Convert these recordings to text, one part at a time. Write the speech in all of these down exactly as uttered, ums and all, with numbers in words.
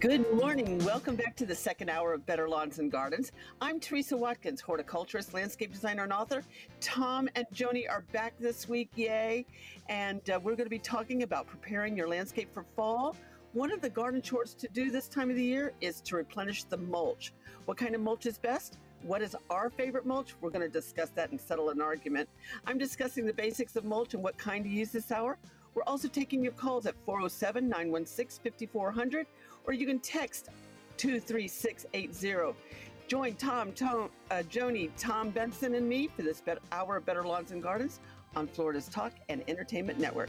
Good morning. Welcome back to the second hour of Better Lawns and Gardens. I'm Teresa Watkins, horticulturist, landscape designer, and author. Tom and Joni are back this week, yay. And uh, we're going to be talking about preparing your landscape for fall. One of the garden chores to do this time of the year is to replenish the mulch. What kind of mulch is best? What is our favorite mulch? We're going to discuss that and settle an argument. I'm discussing the basics of mulch and what kind to use this hour. We're also taking your calls at four oh seven, nine one six, five four zero zero, or you can text two three six eight zero. Join Tom, Tom uh, Joni, Tom Benson, and me for this better, hour of Better Lawns and Gardens on Florida's Talk and Entertainment Network.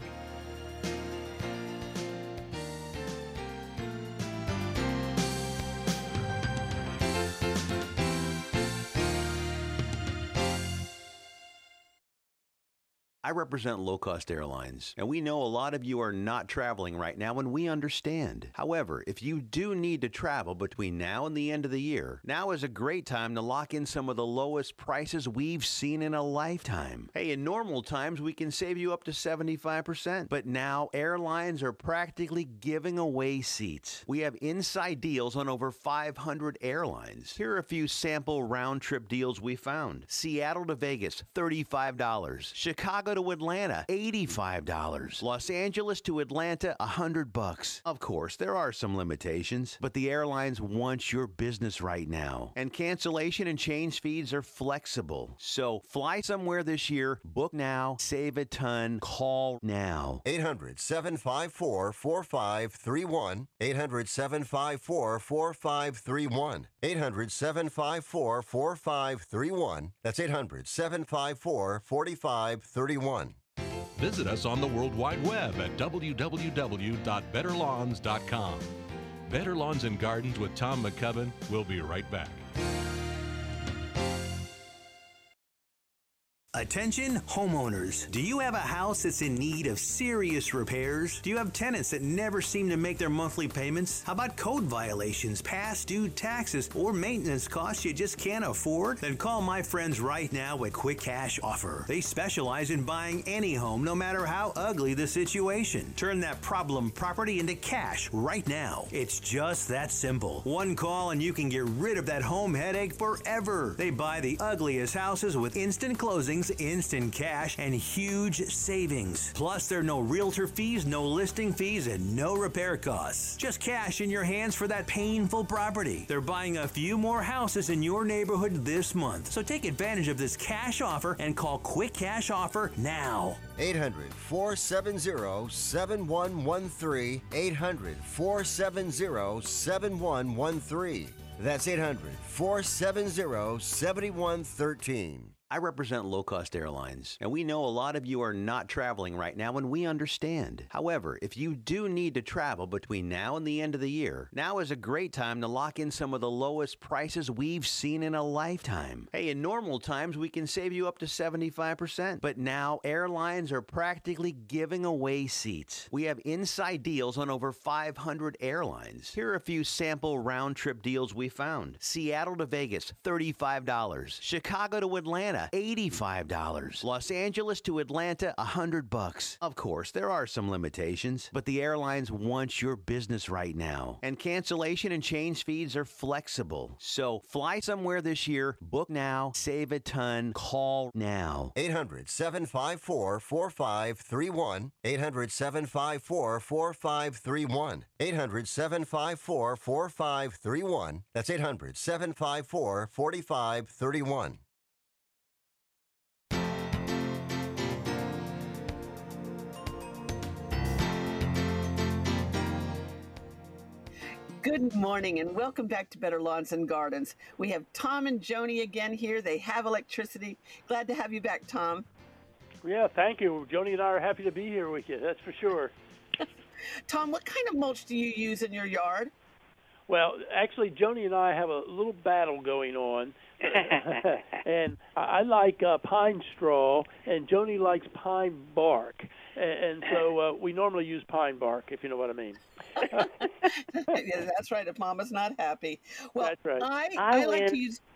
I represent low-cost airlines, and we know a lot of you are not traveling right now, and we understand. However, if you do need to travel between now and the end of the year, now is a great time to lock in some of the lowest prices we've seen in a lifetime. Hey, in normal times, we can save you up to seventy-five percent, but now airlines are practically giving away seats. We have inside deals on over five hundred airlines. Here are a few sample round-trip deals we found. Seattle to Vegas, thirty-five dollars. Chicago to Atlanta, eighty-five dollars. Los Angeles to Atlanta, one hundred bucks. Of course, there are some limitations, but the airlines want your business right now. And cancellation and change fees are flexible. So fly somewhere this year, book now, save a ton, call now. eight hundred, seven five four, four five three one. eight hundred, seven five four, four five three one. eight hundred, seven five four, four five three one. That's eight hundred, seven five four, four five three one. Visit us on the World Wide Web at w w w dot better lawns dot com. Better Lawns and Gardens with Tom McCubbin. We'll be right back. Attention homeowners, do you have a house that's in need of serious repairs? Do you have tenants that never seem to make their monthly payments? How about code violations, past due taxes, or maintenance costs you just can't afford? Then call my friends right now at Quick Cash Offer. They specialize in buying any home, no matter how ugly the situation. Turn that problem property into cash right now. It's just that simple. One call and you can get rid of that home headache forever. They buy the ugliest houses with instant closings, instant cash, and huge savings. Plus, there are no realtor fees, no listing fees, and no repair costs. Just cash in your hands for that painful property. They're buying a few more houses in your neighborhood this month. So take advantage of this cash offer and call Quick Cash Offer now. eight hundred, four seven zero, seven one one three. eight hundred, four seven zero, seven one one three. That's eight hundred, four seven zero, seven one one three. I represent low-cost airlines, and we know a lot of you are not traveling right now, and we understand. However, if you do need to travel between now and the end of the year, now is a great time to lock in some of the lowest prices we've seen in a lifetime. Hey, in normal times, we can save you up to seventy-five percent, but now airlines are practically giving away seats. We have inside deals on over five hundred airlines. Here are a few sample round-trip deals we found. Seattle to Vegas, thirty-five dollars. Chicago to Atlanta, eighty-five dollars. Los Angeles to Atlanta, one hundred bucks. Of course, there are some limitations, but the airlines want your business right now. And cancellation and change fees are flexible. So fly somewhere this year, book now, save a ton, call now. eight hundred, seven five four, four five three one. eight hundred, seven five four, four five three one. eight hundred, seven five four, four five three one. That's eight hundred, seven five four, four five three one. Good morning and welcome back to Better Lawns and Gardens. We have Tom and Joni again here. They have electricity. Glad to have you back, Tom. Yeah, thank you. Joni and I are happy to be here with you, that's for sure. Tom, what kind of mulch do you use in your yard? Well, actually, Joni and I have a little battle going on. And I like uh, pine straw, and Joni likes pine bark. And so uh, we normally use pine bark, if you know what I mean. Yeah, that's right, if Mama's not happy. Well, That's right. I, I I like win. to use...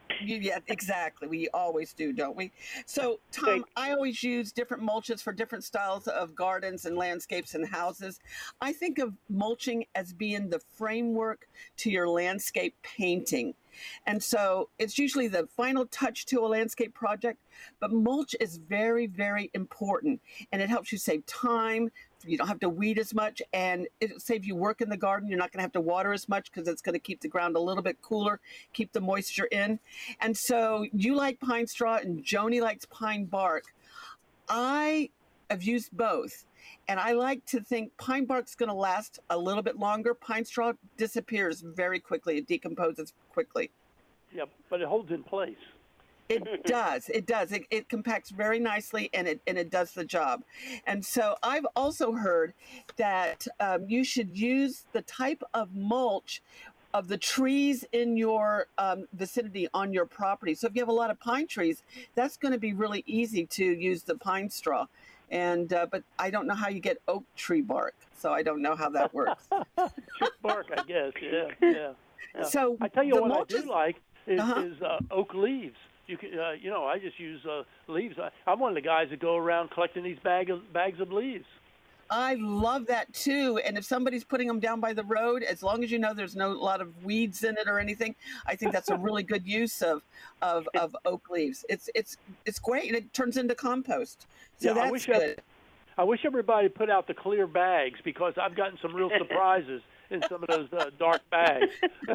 You, yeah, exactly. We always do, don't we? So, Tom, I always use different mulches for different styles of gardens and landscapes and houses. I think of mulching as being the framework to your landscape painting. And so it's usually the final touch to a landscape project, but mulch is very, very important, and it helps you save time. You don't have to weed as much, and it saves you work in the garden. You're not going to have to water as much because it's going to keep the ground a little bit cooler, keep the moisture in. And so you like pine straw, and Joni likes pine bark. I have used both, and I like to think pine bark's going to last a little bit longer. Pine straw disappears very quickly. It decomposes quickly. Yeah, but it holds in place. It does. It does. It, it compacts very nicely, and it and it does the job. And so I've also heard that um, you should use the type of mulch of the trees in your um, vicinity on your property. So if you have a lot of pine trees, that's going to be really easy to use the pine straw. And uh, but I don't know how you get oak tree bark, so I don't know how that works. Tree bark, I guess. Yeah, yeah. yeah. So I tell you the what mulch I do like is, uh-huh. is uh, oak leaves. You can, uh, you know, I just use uh, leaves. I, I'm one of the guys that go around collecting these bag of, bags of leaves. I love that too. And if somebody's putting them down by the road, as long as you know there's no lot of weeds in it or anything, I think that's a really good use of of, of oak leaves. It's it's it's great, and it turns into compost. So yeah, that's I wish good. I, I wish everybody put out the clear bags, because I've gotten some real surprises in some of those uh, dark bags.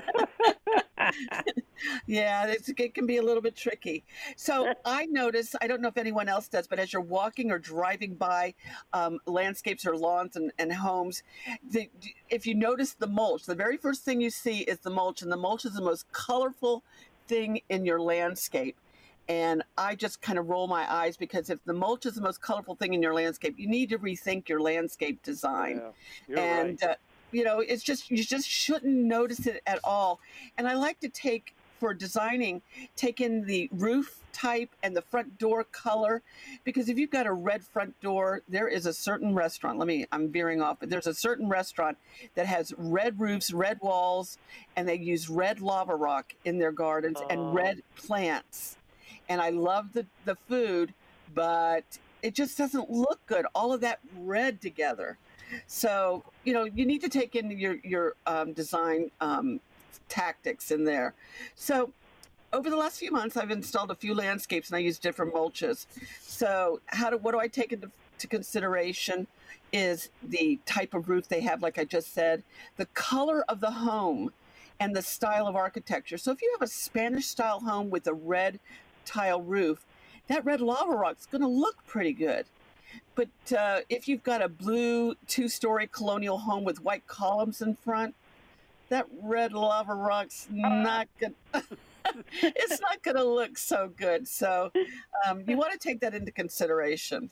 Yeah, it's, it can be a little bit tricky. So I notice, I don't know if anyone else does, but as you're walking or driving by um, landscapes or lawns and, and homes, the, if you notice the mulch, the very first thing you see is the mulch, and the mulch is the most colorful thing in your landscape. And I just kind of roll my eyes, because if the mulch is the most colorful thing in your landscape, you need to rethink your landscape design. Yeah, you're and right. uh, you know, it's just, you just shouldn't notice it at all. And I like to take, for designing, take in the roof type and the front door color, because if you've got a red front door, there is a certain restaurant, let me, I'm veering off, but there's a certain restaurant that has red roofs, red walls, and they use red lava rock in their gardens Oh. and red plants. And I love the, the food, but it just doesn't look good, all of that red together. So, you know, you need to take in your, your um, design um, tactics in there. So over the last few months, I've installed a few landscapes, and I use different mulches. So how do, what do I take into to consideration is the type of roof they have, like I just said, the color of the home, and the style of architecture. So if you have a Spanish style home with a red tile roof, that red lava rock is going to look pretty good. But uh, if you've got a blue two-story colonial home with white columns in front, that red lava rock's not good. It's not going to look so good. So um, you want to take that into consideration.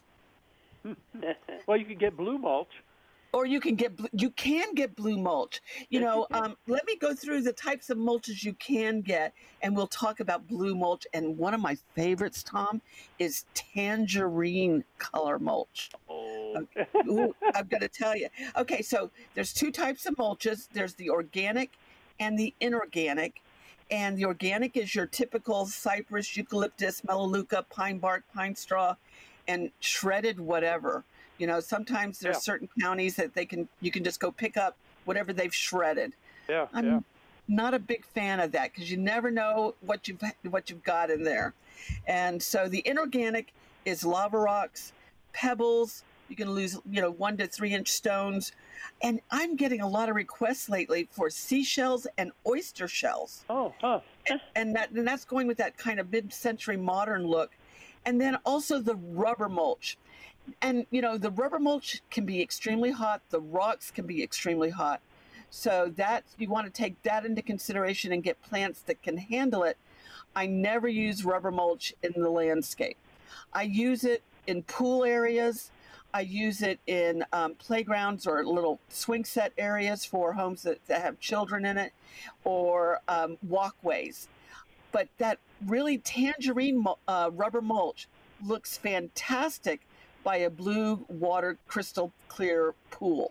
Well, you could get blue mulch. Or you can get you can get blue mulch. You know, um, let me go through the types of mulches you can get, and we'll talk about blue mulch. And one of my favorites, Tom, is tangerine color mulch. Oh. Ooh, I've got to tell you. Okay, so there's two types of mulches. There's the organic and the inorganic. And the organic is your typical cypress, eucalyptus, melaleuca, pine bark, pine straw, and shredded whatever. You know, sometimes there's Yeah. certain counties that they can you can just go pick up whatever they've shredded. Yeah, I'm yeah. not a big fan of that, because you never know what you've what you've got in there. And so the inorganic is lava rocks, pebbles. You can lose, you know, one to three inch stones. And I'm getting a lot of requests lately for seashells and oyster shells. Oh, huh. And, and that and that's going with that kind of mid-century modern look. And then also the rubber mulch. And, you know, the rubber mulch can be extremely hot. The rocks can be extremely hot. So that you want to take that into consideration and get plants that can handle it. I never use rubber mulch in the landscape. I use it in pool areas. I use it in um, playgrounds or little swing set areas for homes that, that have children in it, or um, walkways. But that really tangerine uh, rubber mulch looks fantastic by a blue water crystal clear pool.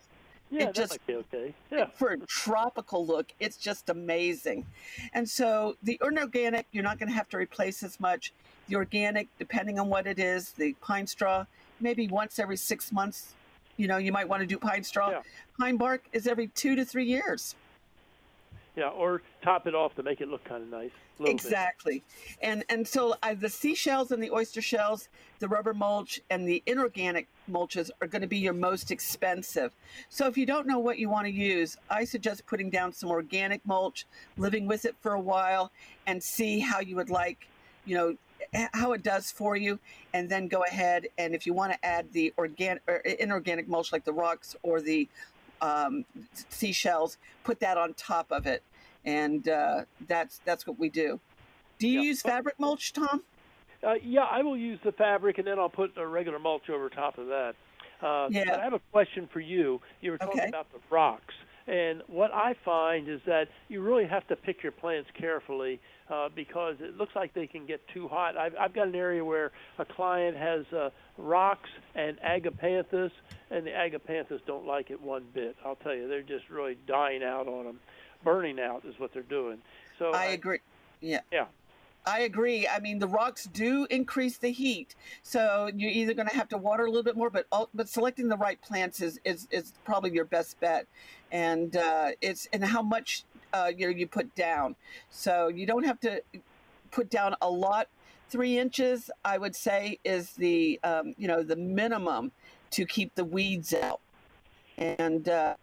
Yeah, it that just might be okay. Yeah. for a tropical look, it's just amazing. And so the inorganic, you're not going to have to replace as much. The organic, depending on what it is, the pine straw, maybe once every six months, you know, you might want to do pine straw. Yeah. Pine bark is every two to three years. Yeah, or top it off to make it look kind of nice. A little Exactly. And and so uh, the seashells and the oyster shells, the rubber mulch, and the inorganic mulches are going to be your most expensive. So if you don't know what you want to use, I suggest putting down some organic mulch, living with it for a while, and see how you would like, you know, h- how it does for you, and then go ahead, and if you want to add the organic or inorganic mulch like the rocks or the um, seashells, put that on top of it, and uh, that's that's what we do. Do you Yeah. use fabric mulch, Tom? Uh, yeah, I will use the fabric, and then I'll put a regular mulch over top of that. Uh, Yeah. But I have a question for you. You were talking Okay. about the rocks, and what I find is that you really have to pick your plants carefully uh, because it looks like they can get too hot. I've, I've got an area where a client has uh, rocks and agapanthus, and the agapanthus don't like it one bit. I'll tell you, they're just really dying out on them. Burning out is what they're doing. So I agree. Yeah. Yeah. I agree. I mean, the rocks do increase the heat, so you're either going to have to water a little bit more, but all, but selecting the right plants is is, is probably your best bet, and uh, it's and how much uh, you know, you put down. So you don't have to put down a lot. Three inches, I would say, is the um, you know the minimum to keep the weeds out, and uh,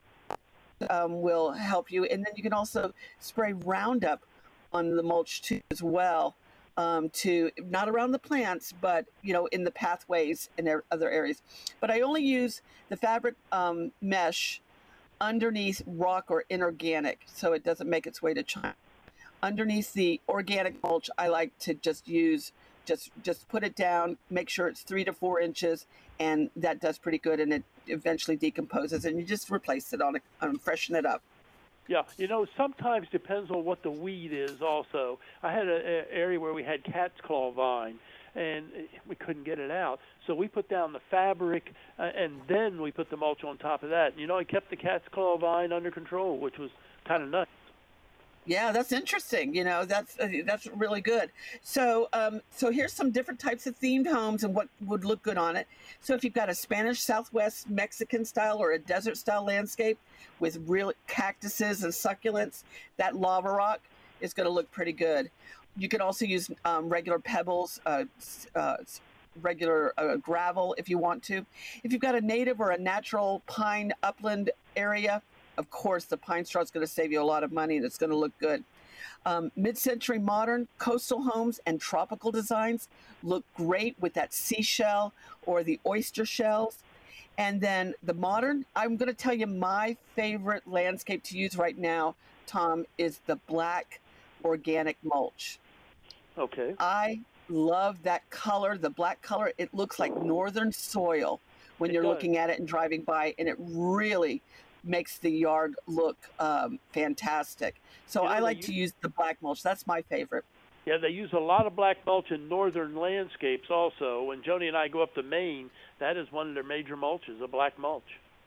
um, will help you. And then you can also spray Roundup on the mulch too as well, um, to not around the plants, but you know in the pathways and there- other areas. But I only use the fabric um, mesh underneath rock or inorganic, so it doesn't make its way to China. Underneath the organic mulch, I like to just use just just put it down, make sure it's three to four inches, and that does pretty good, and it eventually decomposes, and you just replace it on it and freshen it up. Yeah, you know, sometimes depends on what the weed is also. I had an area where we had cat's claw vine, and we couldn't get it out. So we put down the fabric, uh, and then we put the mulch on top of that. You know, it kept the cat's claw vine under control, which was kind of nice. Yeah, that's interesting. You know, that's uh, that's really good. So, um, so here's some different types of themed homes and what would look good on it. So, if you've got a Spanish Southwest Mexican style or a desert style landscape with real cactuses and succulents, that lava rock is going to look pretty good. You could also use um, regular pebbles, uh, s- uh, s- regular uh, gravel if you want to. If you've got a native or a natural pine upland area, of course, the pine straw is going to save you a lot of money and it's going to look good. Um, mid-century modern coastal homes and tropical designs look great with that seashell or the oyster shells. And then the modern, I'm going to tell you my favorite landscape to use right now, Tom, is the black organic mulch. Okay. I love that color, the black color. It looks like northern soil when It you're does. looking at it and driving by, and it really makes the yard look um, fantastic. So You know, I they like to use the black mulch. That's my favorite. Yeah, they use a lot of black mulch in northern landscapes also. When Joni and I go up to Maine, that is one of their major mulches, a black mulch.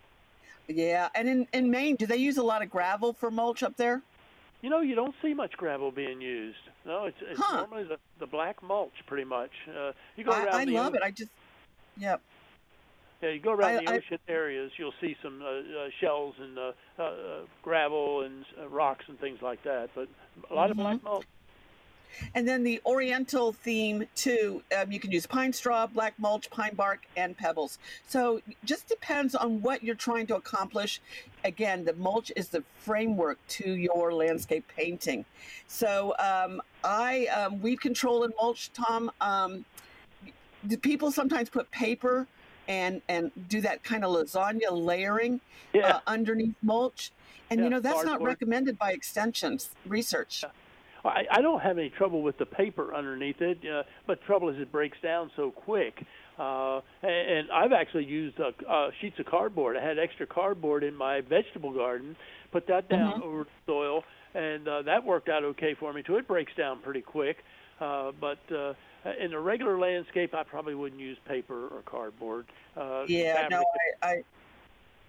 Yeah, and in, in Maine, do they use a lot of gravel for mulch up there? You know, you don't see much gravel being used. No, it's, it's Huh. normally the, the black mulch, pretty much. Uh, you go I, around I the love o- it. I just, yeah. Yeah, you go around I- the I- ocean areas, you'll see some uh, uh, shells and uh, uh, uh, gravel and uh, rocks and things like that. But a lot Mhm. of black mulch. And then the Oriental theme too, um, you can use pine straw, black mulch, pine bark, and pebbles. So just depends on what you're trying to accomplish. Again, the mulch is the framework to your landscape painting. So um, I um, weed control and mulch, Tom. Um, do people sometimes put paper and and do that kind of lasagna layering Yeah. uh, underneath mulch? And Yeah, you know that's not cardboard. recommended by extensions research. I, I don't have any trouble with the paper underneath it, uh, but trouble is it breaks down so quick. Uh, and, and I've actually used uh, uh, sheets of cardboard. I had extra cardboard in my vegetable garden, put that down Mhm. over the soil, and uh, that worked out okay for me too. It breaks down pretty quick, uh, but uh, in a regular landscape, I probably wouldn't use paper or cardboard. Uh, Yeah, fabric no, I, I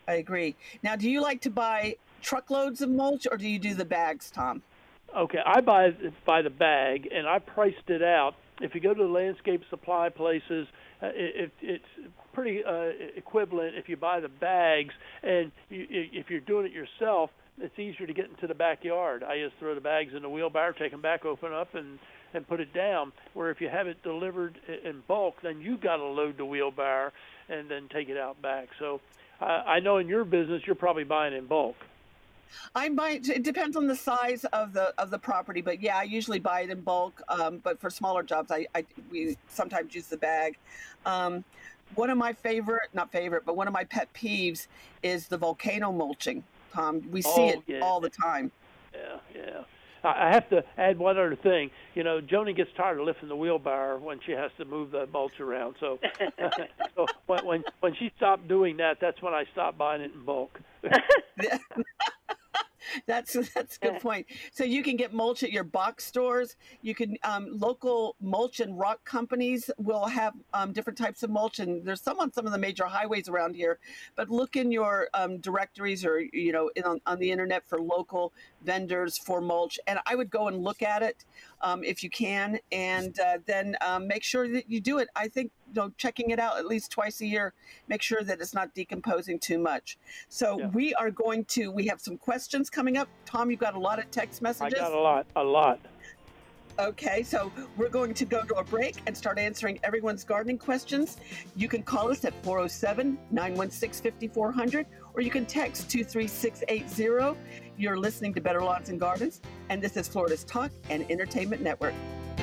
I agree. Now, do you like to buy truckloads of mulch, or do you do the bags, Tom? Okay, I buy by the bag, and I priced it out. If you go to the landscape supply places, uh, it, it's pretty uh, equivalent if you buy the bags. And you, if you're doing it yourself, it's easier to get into the backyard. I just throw the bags in the wheelbarrow, take them back, open up, and, and put it down. Where if you have it delivered in bulk, then you got to load the wheelbarrow and then take it out back. So uh, I know in your business you're probably buying in bulk. I might. It depends on the size of the of the property, but yeah, I usually buy it in bulk. Um, but for smaller jobs, I, I we sometimes use the bag. Um, one of my favorite, not favorite, but one of my pet peeves is the volcano mulching. Tom, we see Oh, it yeah. all the time. Yeah, yeah. I I have to add one other thing. You know, Joni gets tired of lifting the wheelbarrow when she has to move the mulch around. So, so when, when when she stopped doing that, that's when I stopped buying it in bulk. That's that's a good point. So you can get mulch at your box stores. You can um, local mulch and rock companies will have um, different types of mulch, and there's some on some of the major highways around here. But look in your um, directories or you know in, on, on the internet for local vendors for mulch, and I would go and look at it um, if you can, and uh, then um, make sure that you do it. I think you know checking it out at least twice a year, make sure that it's not decomposing too much. So Yeah. we are going to. We have some questions coming up. Tom, you've got a lot of text I messages. got a lot, a lot. Okay, so we're going to go to a break and start answering everyone's gardening questions. You can call us at four oh seven, nine one six, five four zero zero, or you can text two three six eight zero. You're listening to Better Lawns and Gardens, and this is Florida's Talk and Entertainment Network.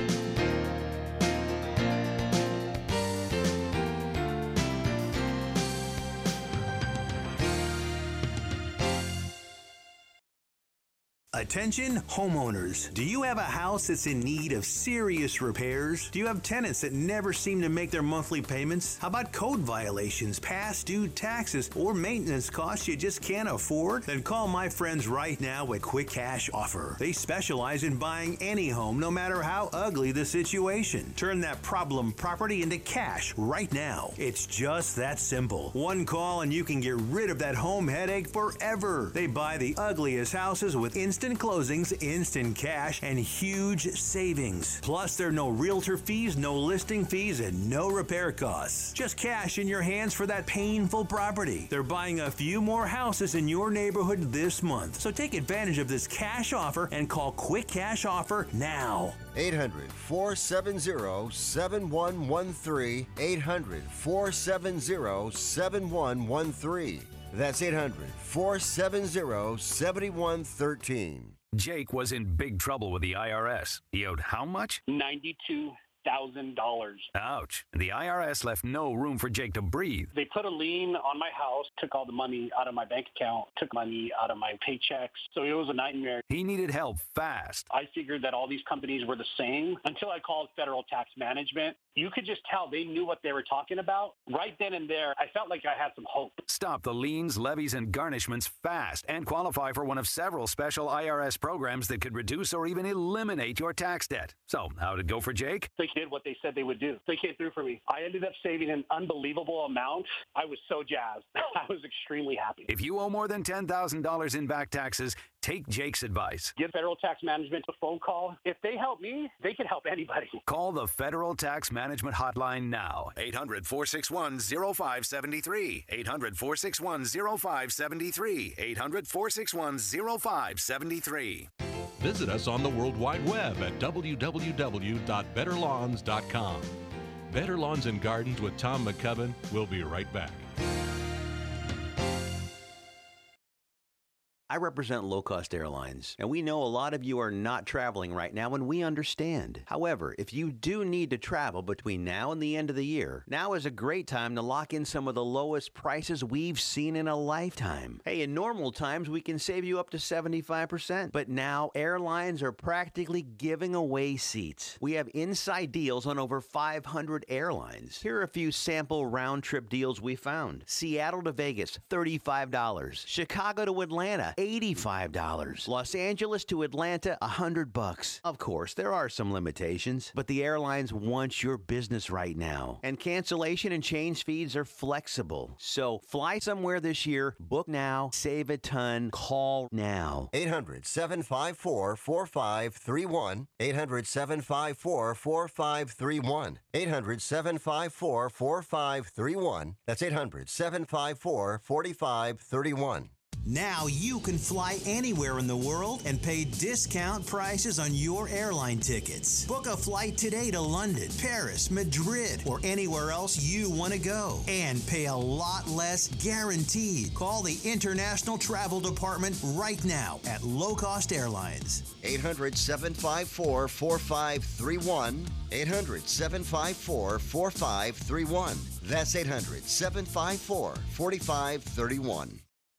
Attention homeowners. Do you have a house that's in need of serious repairs? Do you have tenants that never seem to make their monthly payments? How about code violations, past due taxes, or maintenance costs you just can't afford? Then call my friends right now at Quick Cash Offer. They specialize in buying any home, no matter how ugly the situation. Turn that problem property into cash right now. It's just that simple. One call and you can get rid of that home headache forever. They buy the ugliest houses with instant Instant closings, instant cash, and huge savings. Plus, there are no realtor fees, no listing fees, and no repair costs. Just cash in your hands for that painful property. They're buying a few more houses in your neighborhood this month. So take advantage of this cash offer and call Quick Cash Offer now. eight hundred, four seven zero, seven one one three. eight hundred, four seven zero, seven one one three. That's eight hundred, four seven zero, seven one one three. Jake was in big trouble with the I R S. He owed how much? ninety-two thousand dollars. Ouch. The I R S left no room for Jake to breathe. They put a lien on my house, took all the money out of my bank account, took money out of my paychecks. So it was a nightmare. He needed help fast. I figured that all these companies were the same until I called Federal Tax Management. You could just tell they knew what they were talking about. Right then and there, I felt like I had some hope. Stop the liens, levies, and garnishments fast and qualify for one of several special I R S programs that could reduce or even eliminate your tax debt. So, how'd it go for Jake? They did what they said they would do. They came through for me. I ended up saving an unbelievable amount. I was so jazzed. I was extremely happy. If you owe more than ten thousand dollars in back taxes, take Jake's advice. Give Federal Tax Management a phone call. If they help me, they can help anybody. Call the Federal Tax Management Hotline now. eight hundred, four six one, oh five seven three. eight hundred, four six one, oh five seven three. eight hundred, four six one, oh five seven three. Visit us on the World Wide Web at w w w dot better lawns dot com. Better Lawns and Gardens with Tom McCubbin. We'll be right back. I represent low-cost airlines, and we know a lot of you are not traveling right now, and we understand. However, if you do need to travel between now and the end of the year, now is a great time to lock in some of the lowest prices we've seen in a lifetime. Hey, in normal times, we can save you up to seventy-five percent, but now airlines are practically giving away seats. We have inside deals on over five hundred airlines. Here are a few sample round-trip deals we found. Seattle to Vegas, thirty-five dollars. Chicago to Atlanta, eighty-five dollars. Los Angeles to Atlanta, one hundred bucks. Of course, there are some limitations, but the airlines want your business right now. And cancellation and change fees are flexible. So fly somewhere this year, book now, save a ton, call now. eight hundred, seven five four, four five three one. eight hundred, seven five four, four five three one. eight hundred, seven five four, four five three one. That's eight hundred, seven five four, four five three one. Now you can fly anywhere in the world and pay discount prices on your airline tickets. Book a flight today to London, Paris, Madrid, or anywhere else you want to go. And pay a lot less guaranteed. Call the International Travel Department right now at Low Cost Airlines. eight hundred, seven five four, four five three one. eight hundred, seven five four, four five three one. That's eight hundred, seven five four, four five three one.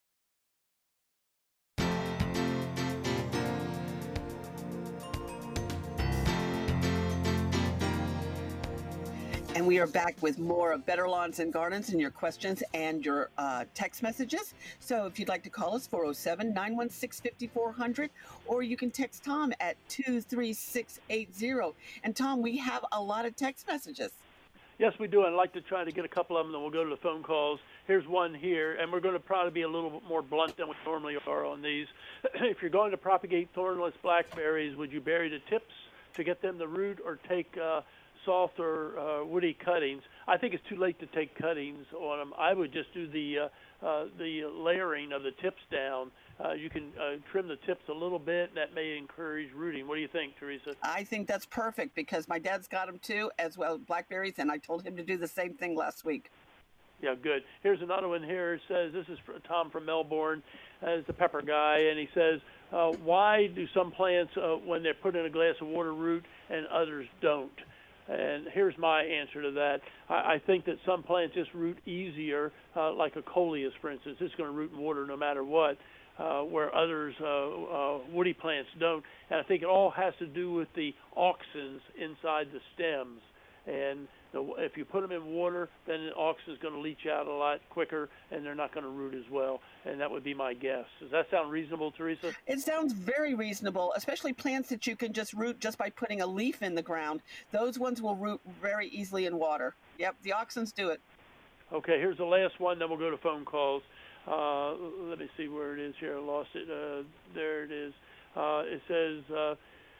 And we are back with more of Better Lawns and Gardens and your questions and your uh, text messages. So if you'd like to call us, four oh seven, nine one six, five four zero zero, or you can text Tom at two three six eight zero. And Tom, we have a lot of text messages. Yes, we do. I'd like to try to get a couple of them, then we'll go to the phone calls. Here's one here, and we're going to probably be a little bit more blunt than we normally are on these. If you're going to propagate thornless blackberries, would you bury the tips to get them to root, or take uh, soft or uh, woody cuttings? I think it's too late to take cuttings on them. I would just do the uh, uh, the layering of the tips down. Uh, you can uh, trim the tips a little bit. That may encourage rooting. What do you think, Teresa? I think that's perfect, because my dad's got them too, as well as blackberries, and I told him to do the same thing last week. Yeah, good. Here's another one here. It says, this is for Tom from Melbourne, as the pepper guy, and he says, uh, why do some plants, uh, when they're put in a glass of water, root and others don't? And here's my answer to that. I, I think that some plants just root easier, uh, like a coleus, for instance. It's going to root in water no matter what, uh, where others, uh, uh, woody plants don't. And I think it all has to do with the auxins inside the stems. And the, if you put them in water, then the auxin is going to leach out a lot quicker, and they're not going to root as well. And that would be my guess. Does that sound reasonable, Teresa? It sounds very reasonable, especially plants that you can just root just by putting a leaf in the ground. Those ones will root very easily in water. Yep, the auxins do it. Okay, here's the last one, then we'll go to phone calls. Uh, let me see where it is here. I lost it. Uh, there it is. Uh, it says... Uh,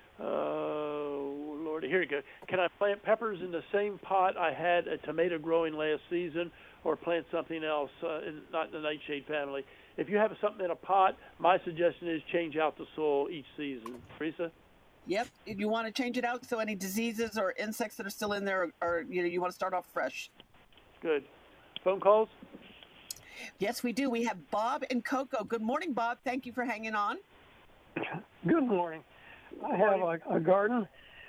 Oh, Lord, here you go. Can I plant peppers in the same pot I had a tomato growing last season, or plant something else, uh, in, not in the nightshade family? If you have something in a pot, my suggestion is change out the soil each season. Teresa? Yep. If you want to change it out so any diseases or insects that are still in there, or you know, you want to start off fresh. Good. Phone calls? Yes, we do. We have Bob and Cocoa. Good morning, Bob. Thank you for hanging on. Good morning. I have a, a garden,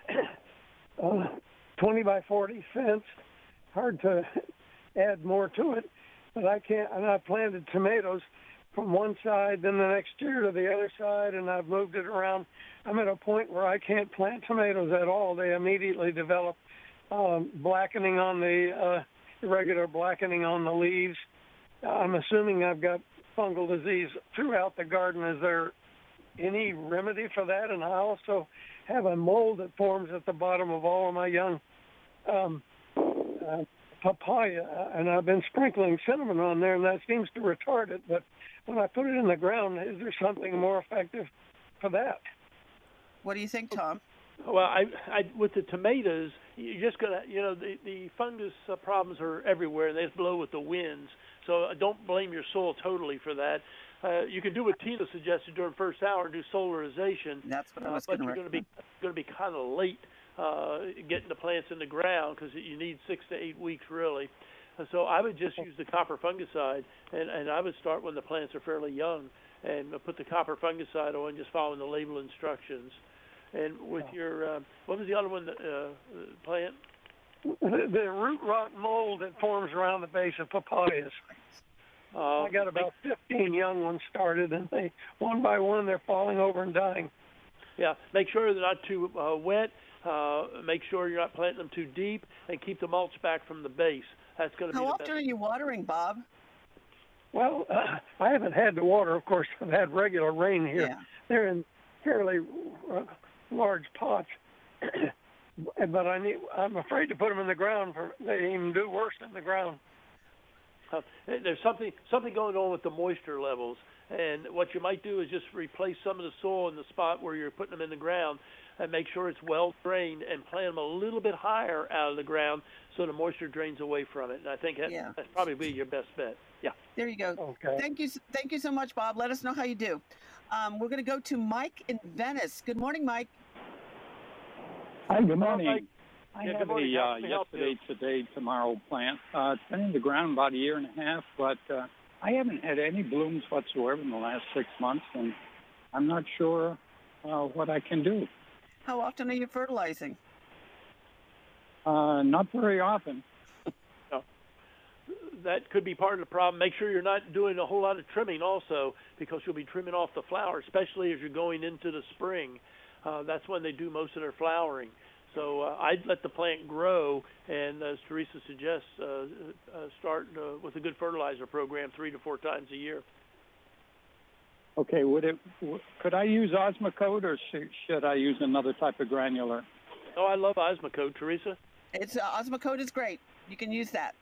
uh, twenty by forty fenced. Hard to add more to it, but I can't. And I planted tomatoes from one side, then the next year to the other side, and I've moved it around. I'm at a point where I can't plant tomatoes at all. They immediately develop um, blackening on the uh, irregular blackening on the leaves. I'm assuming I've got fungal disease throughout the garden. Is there any remedy for that? And I also have a mold that forms at the bottom of all of my young um, uh, papaya, and I've been sprinkling cinnamon on there, and that seems to retard it. But when I put it in the ground, is there something more effective for that? What do you think, Tom? Well, I, I, with the tomatoes, you're just going to, you know, the, the fungus uh, problems are everywhere, and they just blow with the winds. So uh, don't blame your soil totally for that. Uh, you can do what Tina suggested during first hour, do solarization. That's what I was uh, going to But you're going to be going to be kind of late uh, getting the plants in the ground, because you need six to eight weeks really. Uh, so I would just use the copper fungicide, and, and I would start when the plants are fairly young, and put the copper fungicide on, just following the label instructions. And with your, uh, what was the other one, uh, plant? The, the root rot mold that forms around the base of papayas. Uh, I got about fifteen young ones started, and they one by one they're falling over and dying. Yeah, make sure they're not too uh, wet. Uh, make sure you're not planting them too deep, and keep the mulch back from the base. That's going to be How the often best. are you watering, Bob? Well, uh, I haven't had the water. Of course, I've had regular rain here. Yeah. They're in fairly uh, large pots, but I need, I'm afraid to put them in the ground. For they even do worse in the ground. Uh, there's something something going on with the moisture levels, and what you might do is just replace some of the soil in the spot where you're putting them in the ground, and make sure it's well drained, and plant them a little bit higher out of the ground so the moisture drains away from it. And I think that, Yeah. that's probably be your best bet. Yeah. There you go. Okay. Thank you. Thank you so much, Bob. Let us know how you do. Um, we're going to go to Mike in Venice. Good morning, Mike. Hi, good Mike. morning. I Yeah, have good morning. a How uh, can we help yesterday, today, tomorrow plant. Uh, it's been in the ground about a year and a half, but uh, I haven't had any blooms whatsoever in the last six months, and I'm not sure uh, what I can do. How often are you fertilizing? Uh, not very often. That could be part of the problem. Make sure you're not doing a whole lot of trimming also, because you'll be trimming off the flower, especially as you're going into the spring. Uh, that's when they do most of their flowering. So uh, I'd let the plant grow, and as Teresa suggests, uh, uh, start uh, with a good fertilizer program three to four times a year. Okay, would it? W- could I use Osmocote, or sh- should I use another type of granular? Oh, I love Osmocote, Teresa. It's uh, Osmocote is great. You can use that.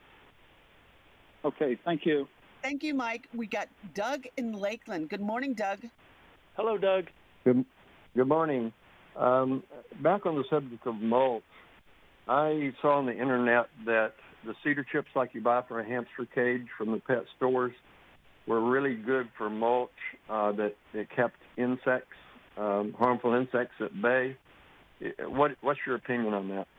Okay, thank you. Thank you, Mike. We got Doug in Lakeland. Good morning, Doug. Hello, Doug. Good, good morning. Um, back on the subject of mulch, I saw on the internet that the cedar chips like you buy for a hamster cage from the pet stores were really good for mulch, uh, that it kept insects, um, harmful insects at bay. What, what's your opinion on that?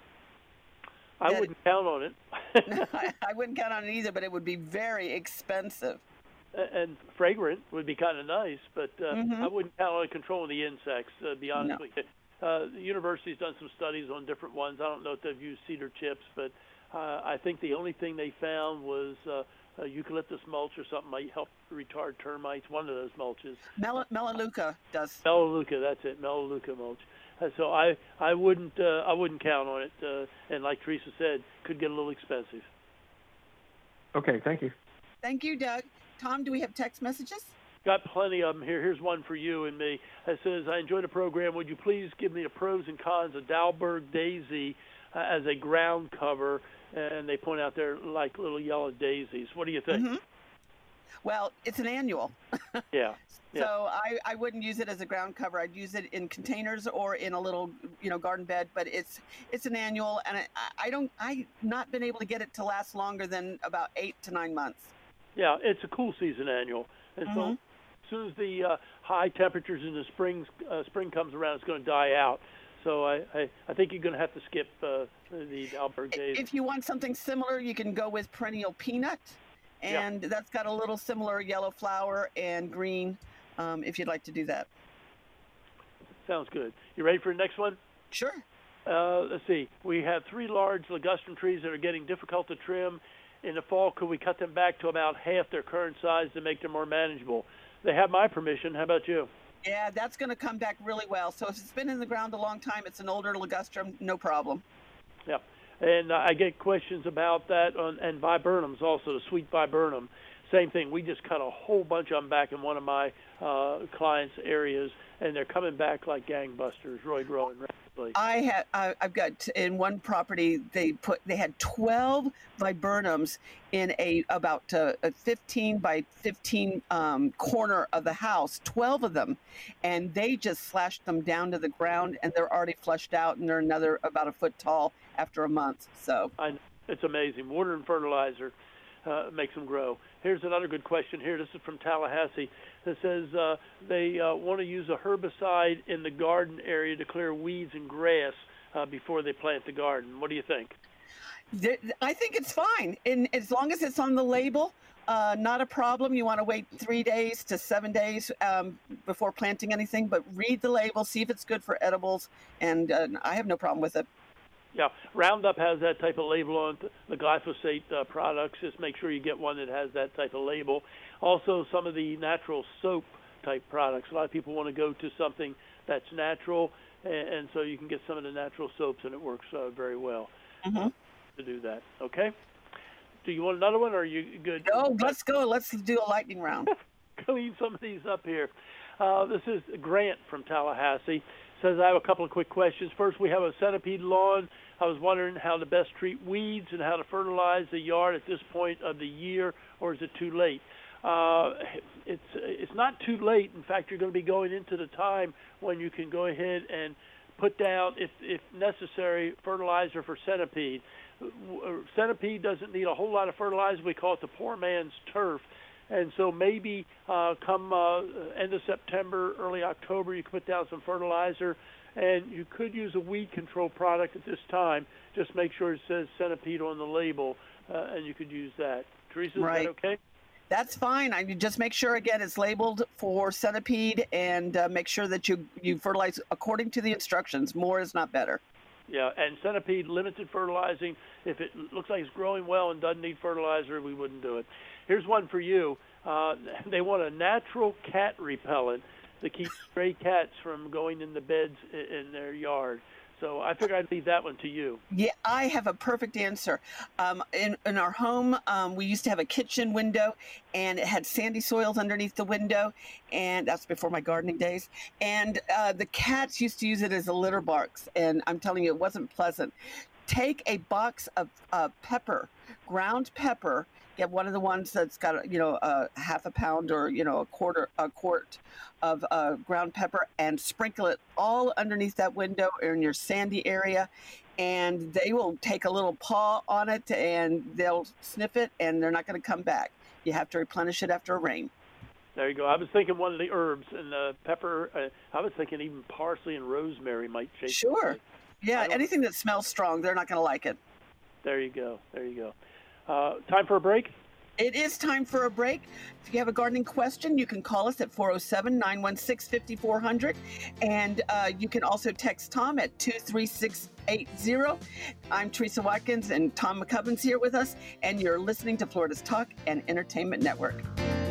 I wouldn't count on it. I, I wouldn't count on it either, but it would be very expensive. And fragrant would be kind of nice, but uh, Mhm. I wouldn't count on controlling the insects, uh, to be honest No. with you. Uh, the university's done some studies on different ones. I don't know if they've used cedar chips, but uh, I think the only thing they found was uh, uh, eucalyptus mulch or something might help retard termites, one of those mulches. Mel- Melaleuca does. Melaleuca, that's it, Melaleuca mulch. Uh, so I, I wouldn't uh, I wouldn't count on it, uh, and like Teresa said, could get a little expensive. Okay, thank you. Thank you, Doug. Tom, do we have text messages? Got plenty of them here. Here's one for you and me. It says, I enjoyed the program. Would you please give me the pros and cons of Dalberg daisy uh, as a ground cover? And they point out they're like little yellow daisies. What do you think? Mm-hmm. Well, it's an annual. Yeah. yeah. So I, I wouldn't use it as a ground cover. I'd use it in containers or in a little, you know, garden bed. But it's it's an annual, and I, I don't I've not been able to get it to last longer than about eight to nine months. Yeah, it's a cool season annual, and so Mhm. as soon as the uh, high temperatures in the spring uh, spring comes around, it's going to die out. So I, I, I think you're going to have to skip uh, the Dalberg daisy. If you want something similar, you can go with perennial peanut, and that's got a little similar yellow flower and green. Um, if you'd like to do that. Sounds good. You ready for the next one? Sure. Uh, let's see. We have three large ligustrum trees that are getting difficult to trim. In the fall, could we cut them back to about half their current size to make them more manageable? They have my permission. How about you? Yeah, that's going to come back really well. So if it's been in the ground a long time, it's an older ligustrum, no problem. Yeah. And uh, I get questions about that on, and viburnums also, the sweet viburnum. Same thing. We just cut a whole bunch of them back in one of my uh, clients' areas, and they're coming back like gangbusters, really growing rapidly. I had I, I've got in one property they put they had twelve viburnums in a about uh, a fifteen by fifteen um, corner of the house, twelve of them, and they just slashed them down to the ground, and they're already flushed out, and they're another about a foot tall after a month. So I, it's amazing. Water and fertilizer uh, makes them grow. Here's another good question here. This is from Tallahassee. That says uh, they uh, want to use a herbicide in the garden area to clear weeds and grass uh, before they plant the garden. What do you think? There, I think it's fine, and as long as it's on the label, uh, not a problem. You want to wait three days to seven days um, before planting anything, but read the label, see if it's good for edibles, and uh, I have no problem with it. Yeah, Roundup has that type of label on it. The glyphosate uh, products. Just make sure you get one that has that type of label. Also, some of the natural soap type products. A lot of people want to go to something that's natural, and, and so you can get some of the natural soaps, and it works uh, very well Mm-hmm. to do that. Okay. do you want another one, or are you good? Oh, let's go. Let's do a lightning round. Clean some of these up here. Uh, this is Grant from Tallahassee. Says, I have a couple of quick questions. First, we have a centipede lawn. I was wondering how to best treat weeds and how to fertilize the yard at this point of the year, or is it too late? Uh, it's it's not too late. In fact, you're going to be going into the time when you can go ahead and put down, if, if necessary, fertilizer for centipede. Centipede doesn't need a whole lot of fertilizer. We call it the poor man's turf. And so maybe uh, come uh, end of September, early October, you can put down some fertilizer. And you could use a weed control product at this time. Just make sure it says centipede on the label, uh, and you could use that. Teresa, is Right. that okay? That's fine. I mean, just make sure, again, it's labeled for centipede, and uh, make sure that you, you fertilize according to the instructions. More is not better. Yeah, and centipede, limited fertilizing. If it looks like it's growing well and doesn't need fertilizer, we wouldn't do it. Here's one for you. Uh, they want a natural cat repellent to keep stray cats from going in the beds in their yard. So I figured I'd leave that one to you. Yeah, I have a perfect answer. Um, in, in our home, um, we used to have a kitchen window, and it had sandy soils underneath the window, and that's before my gardening days. And uh, the cats used to use it as a litter box, and I'm telling you, it wasn't pleasant. Take a box of uh, pepper, ground pepper. Get one of the ones that's got, you know, a half a pound or, you know, a quarter, a quart of uh, ground pepper, and sprinkle it all underneath that window or in your sandy area. And they will take a little paw on it, and they'll sniff it, and they're not going to come back. You have to replenish it after a rain. There you go. I was thinking one of the herbs, and uh, pepper. Uh, I was thinking even parsley and rosemary might shake. Sure. Yeah, anything that smells strong, they're not going to like it. There you go. There you go. Uh, time for a break? It is time for a break. If you have a gardening question, you can call us at four oh seven, nine one six, five four zero zero. And uh, you can also text Tom at two three six eight zero. I'm Teresa Watkins, and Tom McCubbin's here with us. And you're listening to Florida's Talk and Entertainment Network.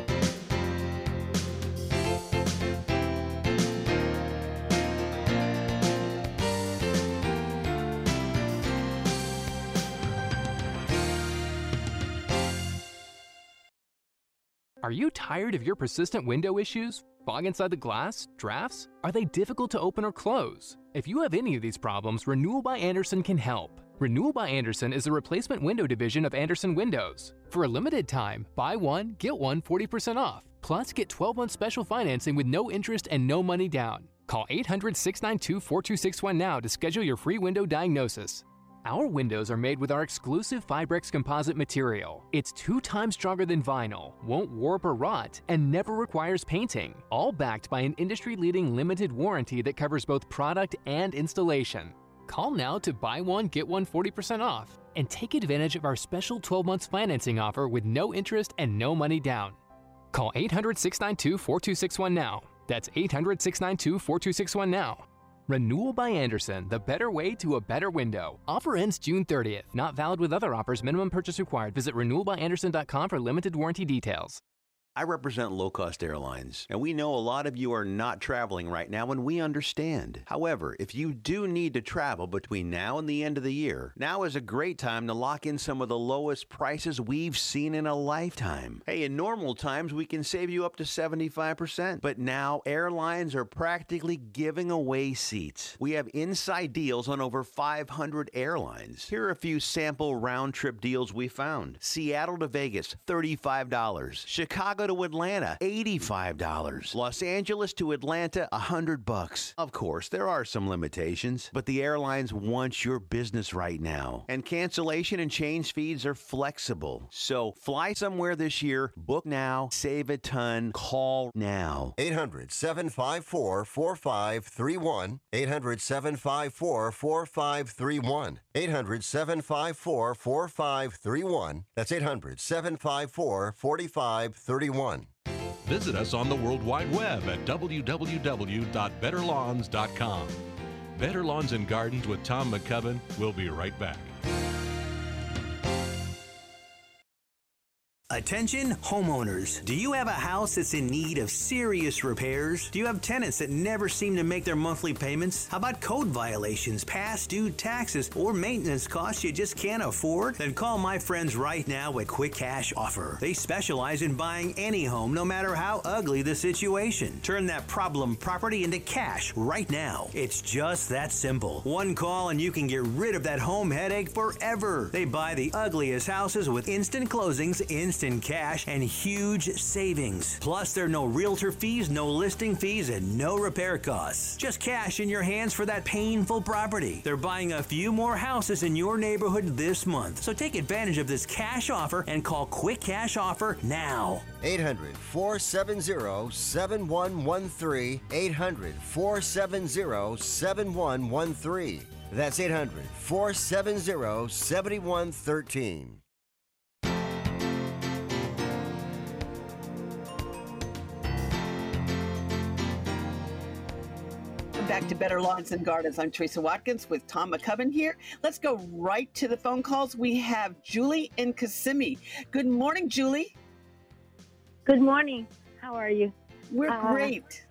Are you tired of your persistent window issues? Fog inside the glass? Drafts? Are they difficult to open or close? If you have any of these problems, Renewal by Andersen can help. Renewal by Andersen is the replacement window division of Andersen Windows. For a limited time, buy one, get one forty percent off. Plus, get twelve month special financing with no interest and no money down. Call eight hundred, six nine two, four two six one now to schedule your free window diagnosis. Our windows are made with our exclusive Fibrex composite material. It's two times stronger than vinyl, won't warp or rot, and never requires painting. All backed by an industry-leading limited warranty that covers both product and installation. Call now to buy one, get one forty percent off, and take advantage of our special twelve months financing offer with no interest and no money down. Call eight hundred, six nine two, four two six one now. That's eight hundred, six nine two, four two six one now. Renewal by Andersen, the better way to a better window. Offer ends June thirtieth. Not valid with other offers. Minimum purchase required. Visit renewal by andersen dot com for limited warranty details. I represent low-cost airlines, and we know a lot of you are not traveling right now, and we understand. However, if you do need to travel between now and the end of the year, now is a great time to lock in some of the lowest prices we've seen in a lifetime. Hey, in normal times, we can save you up to seventy-five percent, but now airlines are practically giving away seats. We have inside deals on over five hundred airlines. Here are a few sample round-trip deals we found. Seattle to Vegas, thirty-five dollars. Chicago to Atlanta, eighty-five dollars. Los Angeles to Atlanta, one hundred bucks. Of course, there are some limitations, but the airlines want your business right now. And cancellation and change fees are flexible. So fly somewhere this year, book now, save a ton, call now. eight hundred, seven five four, four five three one. eight hundred, seven five four, four five three one. eight hundred, seven five four, four five three one. That's eight hundred, seven five four, four five three one. Visit us on the World Wide Web at w w w dot better lawns dot com. Better Lawns and Gardens with Tom McCubbin. We'll be right back. Attention homeowners. Do you have a house that's in need of serious repairs? Do you have tenants that never seem to make their monthly payments? How about code violations, past due taxes, or maintenance costs you just can't afford? Then call my friends right now at Quick Cash Offer. They specialize in buying any home, no matter how ugly the situation. Turn that problem property into cash right now. It's just that simple. One call and you can get rid of that home headache forever. They buy the ugliest houses with instant closings, instant in cash, and huge savings. Plus, there are no realtor fees, no listing fees, and no repair costs. Just cash in your hands for that painful property. They're buying a few more houses in your neighborhood this month. So take advantage of this cash offer and call Quick Cash Offer now. eight hundred, four seven zero, seven one one three. eight hundred, four seven zero, seven one one three. That's eight hundred, four seven zero, seven one one three. Back to Better Lawns and Gardens. I'm Teresa Watkins with Tom McCubbin here. Let's go right to the phone calls. We have Julie in Kissimmee. Good morning, Julie. Good morning. How are you? We're uh, great.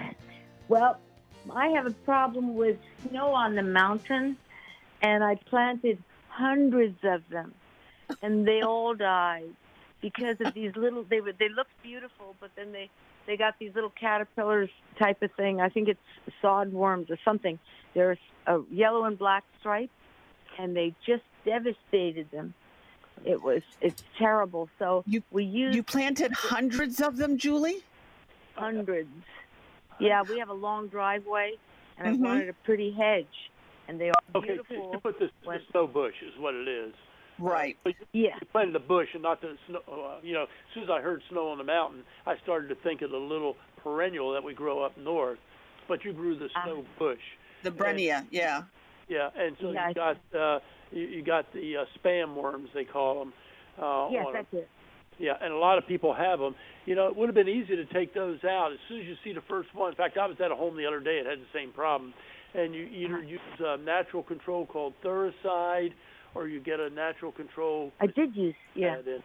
Well, I have a problem with snow on the mountain, and I planted hundreds of them, and they all died because of these little, they were, they looked beautiful, but then they, they got these little caterpillars type of thing. I think it's sodworms or something. They're a yellow and black stripe, and they just devastated them. It was, it's terrible. So you, we used... You planted hundreds of them, Julie? Hundreds. Yeah, we have a long driveway, and mm-hmm. I wanted a pretty hedge, and they are okay, beautiful. Okay, you put this the snow bush is what it is. Right. But you, yeah. You planted the bush and not the snow. Uh, you know, as soon as I heard snow on the mountain, I started to think of the little perennial that we grow up north. But you grew the snow uh, bush. The Brenia, and, yeah. Yeah, and so yeah, you got uh, you, you got the uh, spam worms, they call them. Uh, yes, that's it. Yeah, and a lot of people have them. You know, it would have been easy to take those out as soon as you see the first one. In fact, I was at a home the other day. It had the same problem. And you either use a natural control called Thuricide, or you get a natural control. I did use, yeah. In,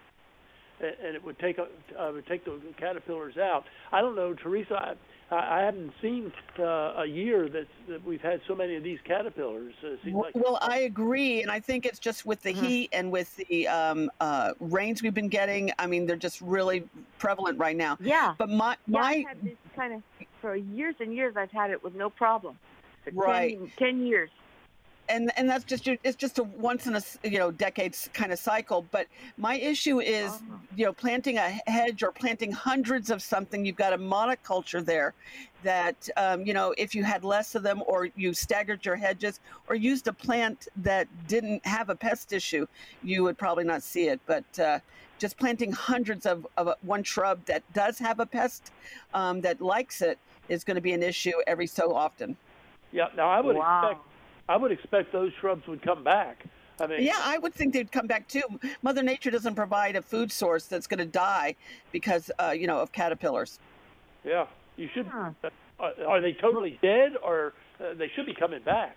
and it would take uh, would take the caterpillars out. I don't know, Teresa. I, I haven't seen uh, a year that that we've had so many of these caterpillars. Uh, seems well, like well, I agree, and I think it's just with the mm-hmm. heat and with the um, uh, rains we've been getting. I mean, they're just really prevalent right now. Yeah. But my yeah, my I've had this kind of for years and years. I've had it with no problem. For right. ten, ten years. And and that's just it's just a once in a you know decades kind of cycle. But my issue is oh. you know planting a hedge or planting hundreds of something. You've got a monoculture there, that um, you know if you had less of them, or you staggered your hedges, or used a plant that didn't have a pest issue, you would probably not see it. But uh, just planting hundreds of, of one shrub that does have a pest um, that likes it is going to be an issue every so often. Yeah. Now I would wow. expect. I would expect those shrubs would come back. I mean, yeah, I would think they'd come back too. Mother Nature doesn't provide a food source that's going to die because, uh, you know, of caterpillars. Yeah, you should. Huh. Uh, are they totally dead, or uh, they should be coming back?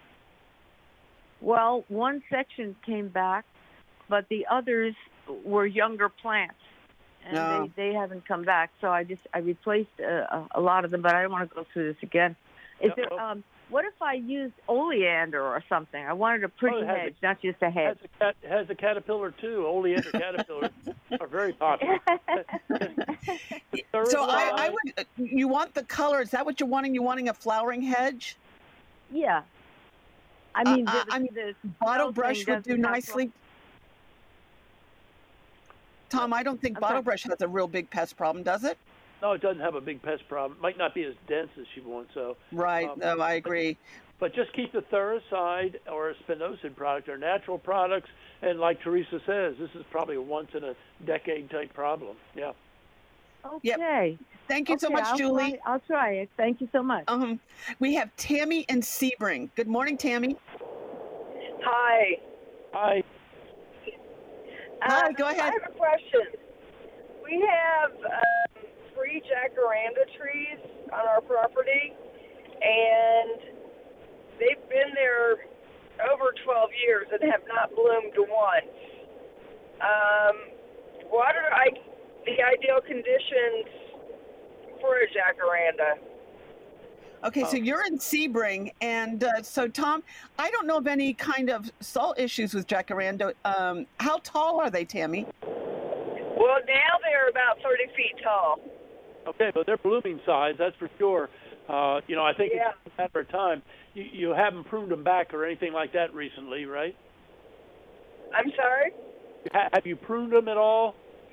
Well, one section came back, but the others were younger plants, and no. they, they haven't come back. So I just I replaced a, a lot of them, but I don't want to go through this again. Is yeah, there? well, Um, What if I used oleander or something? I wanted a pretty oh, hedge, a, not just a hedge. Has a, cat, has a caterpillar, too. Oleander caterpillars are very popular. So I, I would, you want the color, is that what you're wanting? You wanting a flowering hedge? Yeah. I mean, uh, the, I mean the bottle brush would do nicely. Tom, I don't think I'm bottle sorry. brush has a real big pest problem, does it? No, it doesn't have a big pest problem. It might not be as dense as you want. So right. Um, no, I agree. But, but just keep the Thuricide or a spinosad product or natural products. And like Teresa says, this is probably a once-in-a-decade type problem. Yeah. Okay. Yep. Thank you okay, so much, I'll Julie. Try, I'll try it. Thank you so much. Um, we have Tammy and Sebring. Good morning, Tammy. Hi. Hi. Hi, um, go ahead. I have a question. We have um, three jacaranda trees on our property, and they've been there over twelve years and have not bloomed once. Um, what are I? the ideal conditions for a jacaranda. Okay, so you're in Sebring, and uh, so Tom, I don't know of any kind of salt issues with jacaranda. Um, how tall are they, Tammy? Well, now they're about thirty feet tall. Okay, but they're blooming size, that's for sure. Uh, you know, I think Yeah. it's a matter of time. You, you haven't pruned them back or anything like that recently, right? I'm sorry? Ha- have you pruned them at all?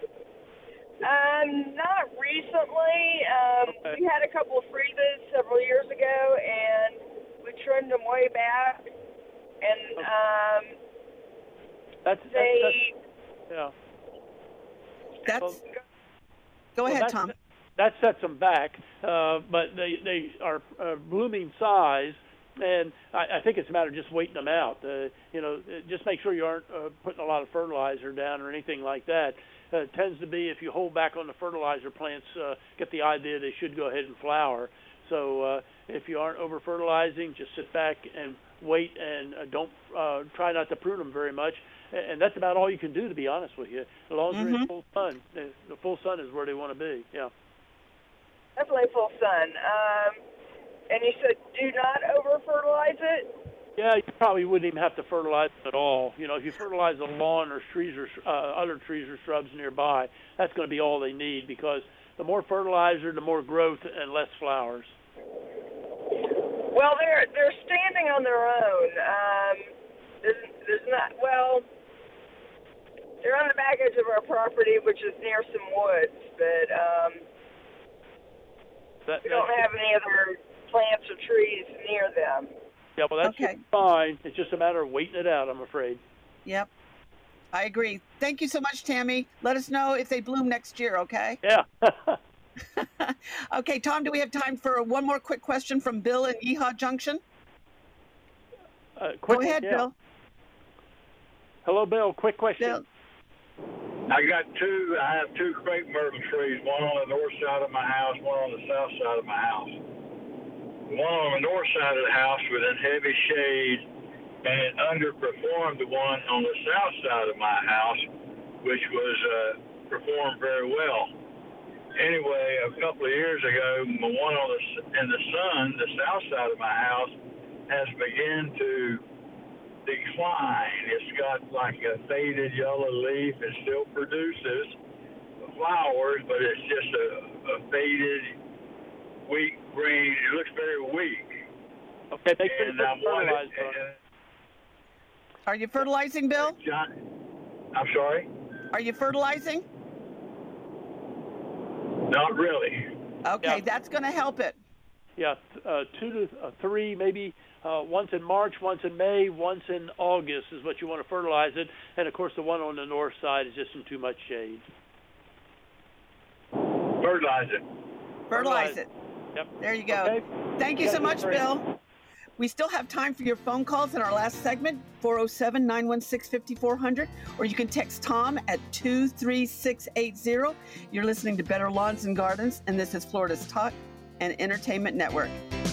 Um, not recently. Um, Okay. We had a couple of freezes several years ago, and we trimmed them way back. And um, That's, they, that's, that's yeah. That's. Well, Go well, ahead, that's- Tom. That sets them back, uh, but they they are uh, blooming size, and I, I think it's a matter of just waiting them out. Uh, you know, uh, just make sure you aren't uh, putting a lot of fertilizer down or anything like that. Uh, it tends to be if you hold back on the fertilizer, plants uh, get the idea they should go ahead and flower. So uh, if you aren't over fertilizing, just sit back and wait, and uh, don't uh, try not to prune them very much. And that's about all you can do, to be honest with you. As long as they're in full sun, the the full sun is where they want to be. Yeah. definitely full sun. Um, and you said do not over-fertilize it? Yeah, you probably wouldn't even have to fertilize it at all. You know, if you fertilize a lawn or trees or uh, other trees or shrubs nearby, that's going to be all they need, because the more fertilizer, the more growth and less flowers. Well, they're they're standing on their own. Um, there's, there's not, well, they're on the back edge of our property, which is near some woods, but um, That, we don't have any other plants or trees near them. Yeah, well, that's Okay. just fine. It's just a matter of waiting it out, I'm afraid. Yep. I agree. Thank you so much, Tammy. Let us know if they bloom next year, okay? Yeah. Okay, Tom, do we have time for one more quick question from Bill in Yeehaw Junction? Uh, quick, Go ahead, yeah. Bill. Hello, Bill. Quick question. Bill. I got two, I have two crepe myrtle trees, one on the north side of my house, one on the south side of my house. One on the north side of the house was in heavy shade, and it underperformed the one on the south side of my house, which was uh, performed very well. Anyway, a couple of years ago, the one on the, in the sun, the south side of my house, has begun to decline. It's got like a faded yellow leaf. It still produces flowers, but it's just a, a faded, weak green. It looks very weak. Okay, make sure And you I'm put fertilizer wondering- on it. Are you fertilizing, Bill? John, I'm sorry? Are you fertilizing? Not really. Okay, Yeah. that's going to help it. Yeah, th- uh, two to uh, three, maybe uh, once in March, once in May, once in August is what you want to fertilize it. And, of course, the one on the north side is just in too much shade. Fertilize it. Fertilize Fertilize. it. Yep. There you go. Okay. Thank you Yeah, so much, great. Bill. We still have time for your phone calls in our last segment, four oh seven, nine one six, five four zero zero, or you can text Tom at two three six eight zero. You're listening to Better Lawns and Gardens, and this is Florida's Talk and Entertainment Network.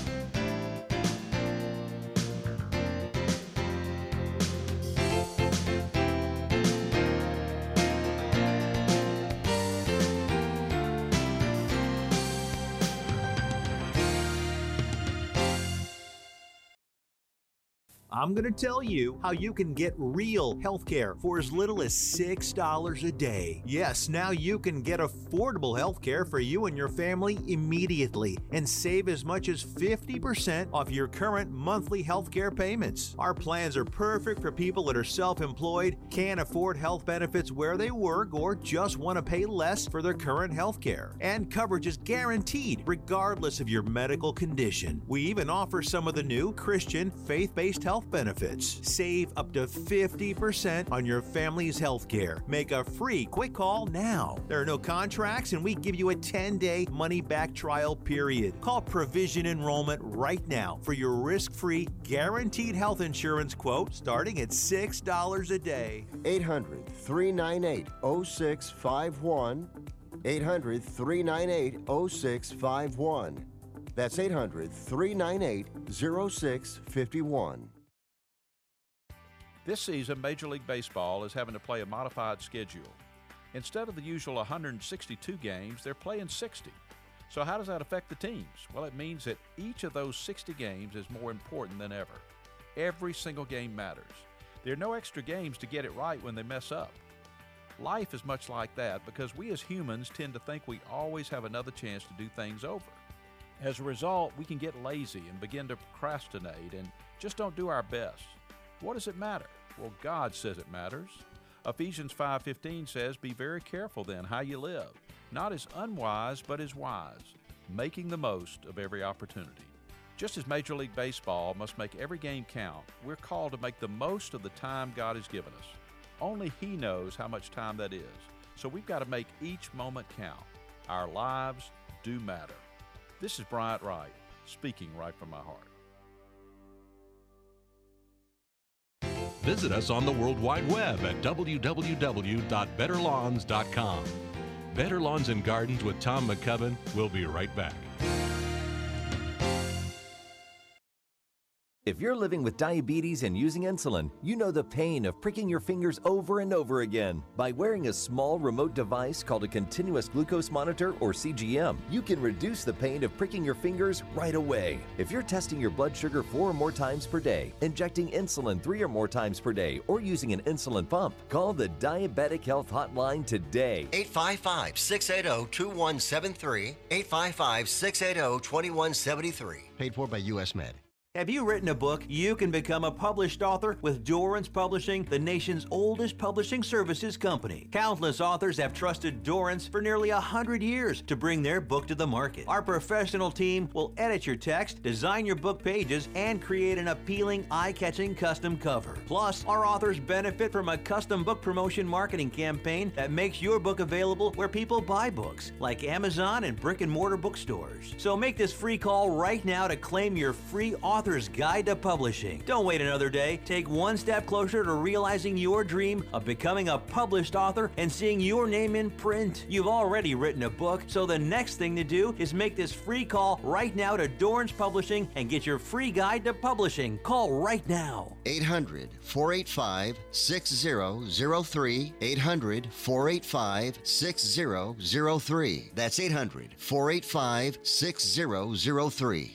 I'm going to tell you how you can get real healthcare for as little as six dollars a day. Yes, now you can get affordable healthcare for you and your family immediately and save as much as fifty percent off your current monthly healthcare payments. Our plans are perfect for people that are self-employed, can't afford health benefits where they work, or just want to pay less for their current healthcare. And coverage is guaranteed regardless of your medical condition. We even offer some of the new Christian faith-based health benefits. Save up to fifty percent on your family's health care. Make a free quick call now. There are no contracts, and we give you a ten-day money-back trial period. Call Provision Enrollment right now for your risk-free, guaranteed health insurance quote starting at six dollars a day. eight hundred, three nine eight, oh six five one. eight hundred, three nine eight, oh six five one. That's eight hundred, three nine eight, oh six five one. This season, Major League Baseball is having to play a modified schedule. Instead of the usual one hundred sixty-two games, they're playing sixty. So how does that affect the teams? Well, it means that each of those sixty games is more important than ever. Every single game matters. There are no extra games to get it right when they mess up. Life is much like that because we as humans tend to think we always have another chance to do things over. As a result, we can get lazy and begin to procrastinate and just don't do our best. What does it matter? Well, God says it matters. Ephesians five fifteen says, "Be very careful then how you live, not as unwise but as wise, making the most of every opportunity." Just as Major League Baseball must make every game count, we're called to make the most of the time God has given us. Only He knows how much time that is, so we've got to make each moment count. Our lives do matter. This is Bryant Wright, speaking right from my heart. Visit us on the World Wide Web at w w w dot better lawns dot com. Better Lawns and Gardens with Tom McCubbin. We'll be right back. If you're living with diabetes and using insulin, you know the pain of pricking your fingers over and over again. By wearing a small remote device called a continuous glucose monitor, or C G M, you can reduce the pain of pricking your fingers right away. If you're testing your blood sugar four or more times per day, injecting insulin three or more times per day, or using an insulin pump, call the Diabetic Health Hotline today. eight five five, six eight zero, two one seven three, eight five five, six eight zero, two one seven three. Paid for by U S Med. Have you written a book? You can become a published author with Dorrance Publishing, the nation's oldest publishing services company. Countless authors have trusted Dorrance for nearly one hundred years to bring their book to the market. Our professional team will edit your text, design your book pages, and create an appealing, eye-catching custom cover. Plus, our authors benefit from a custom book promotion marketing campaign that makes your book available where people buy books, like Amazon and brick-and-mortar bookstores. So make this free call right now to claim your free author Author's Guide to Publishing. Don't wait another day. Take one step closer to realizing your dream of becoming a published author and seeing your name in print. You've already written a book, so the next thing to do is make this free call right now to Dorrance Publishing and get your free guide to publishing. Call right now. eight hundred, four eight five, six zero zero three. eight hundred, four eight five, six zero zero three. That's eight hundred, four eight five, six zero zero three.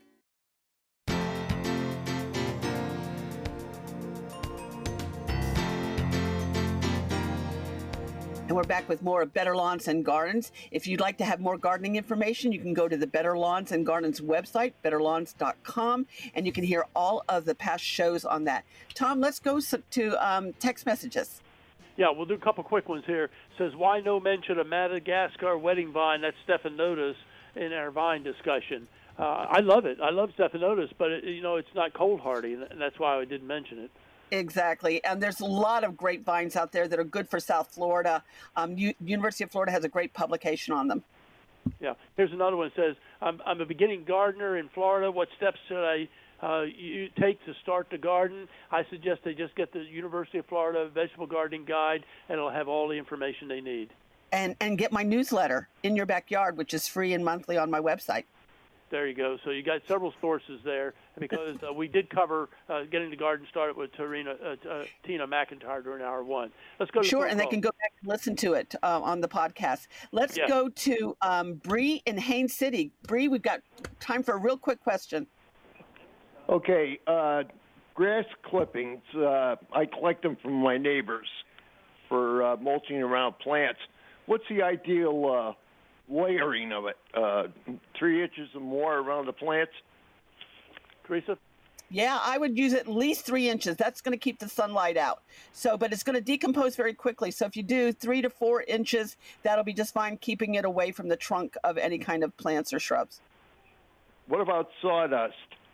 And we're back with more of Better Lawns and Gardens. If you'd like to have more gardening information, you can go to the Better Lawns and Gardens website, better lawns dot com, and you can hear all of the past shows on that. Tom, let's go to um, text messages. Yeah, we'll do a couple quick ones here. It says, why no mention of Madagascar wedding vine? That's Stephanotis in our vine discussion. Uh, I love it. I love Stephanotis, but, it, you know, it's not cold hardy, and that's why I didn't mention it. Exactly. And there's a lot of grapevines out there that are good for South Florida. Um, U- University of Florida has a great publication on them. Yeah. Here's another one. It says, I'm, I'm a beginning gardener in Florida. What steps should I uh, you take to start the garden? I suggest they just get the University of Florida Vegetable Gardening Guide, and it'll have all the information they need. And, and get my newsletter, In Your Backyard, which is free and monthly on my website. There you go. So you got several sources there, because uh, we did cover uh, getting the garden started with Tarina, uh, uh, Tina McIntyre during hour one. Let's go to Sure, the and call. they can go back and listen to it uh, on the podcast. Let's Yeah. go to um, Bree in Haines City. Bree, we've got time for a real quick question. Okay, uh, grass clippings. Uh, I collect them from my neighbors for uh, mulching around plants. What's the ideal uh, layering of it? Uh, three inches or more around the plants? Teresa? Yeah, I would use at least three inches. That's going to keep the sunlight out. So, but it's going to decompose very quickly. So if you do three to four inches, that'll be just fine, keeping it away from the trunk of any kind of plants or shrubs. What about sawdust?